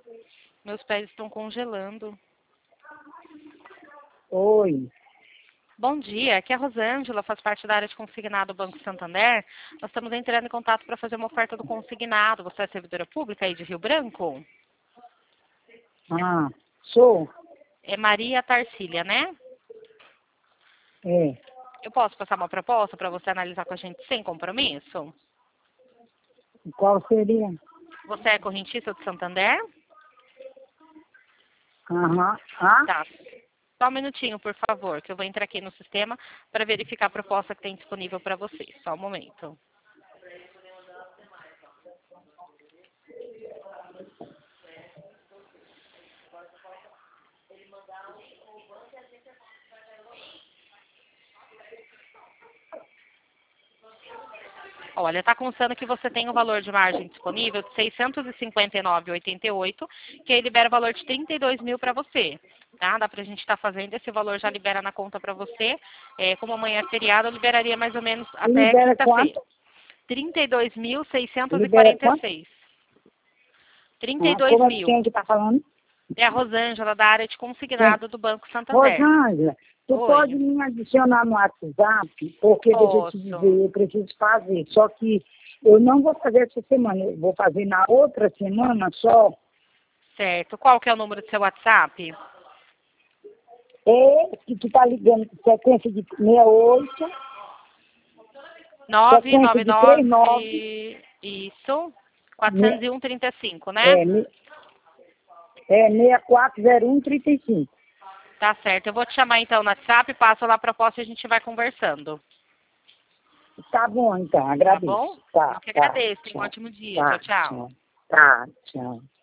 Meus pés estão congelando. Oi. Bom dia, aqui é a Rosângela, faz parte da área de consignado do Banco Santander. Nós estamos entrando em contato para fazer uma oferta do consignado. Você é servidora pública aí de Rio Branco? Ah, sou? É Maria Tarsília, né? É. Eu posso passar uma proposta para você analisar com a gente sem compromisso? Qual seria? Você é correntista do Santander? Aham. Ah? Tá. Só um minutinho, por favor, que eu vou entrar aqui no sistema para verificar a proposta que tem disponível para vocês. Só um momento. Olha, está constando que você tem um valor de margem disponível de R$ 659,88, que aí libera o valor de 32 mil para você. Tá? Dá para a gente estar fazendo, esse valor já libera na conta para você. Como amanhã é feriado, eu liberaria mais ou menos até Libera quinta-feira. quanto? R$ Libera quanto? 32.646. 32 Como é que mil. quem que tá falando? É a Rosângela, da área de Quem? consignado do Banco Santander. Rosângela, tu pode Oi. me adicionar no WhatsApp, porque deixa eu te Posso. dizer, eu preciso fazer. Só que eu não vou fazer essa semana, eu vou fazer na outra semana só. Certo. Qual que é o número do seu WhatsApp? É que tu tá ligando sequência de 68, sequência de 39, 999, isso, me- 401,35, né? é, me- é 640135. Tá certo. Eu vou te chamar então no WhatsApp, passo lá a proposta e a gente vai conversando. Tá bom, então, Tá bom? agradeço. Eu Tá, que tá, agradeço. Tenha um tchau. ótimo dia. Tchau, Tá, tchau. tchau. Tá, tchau.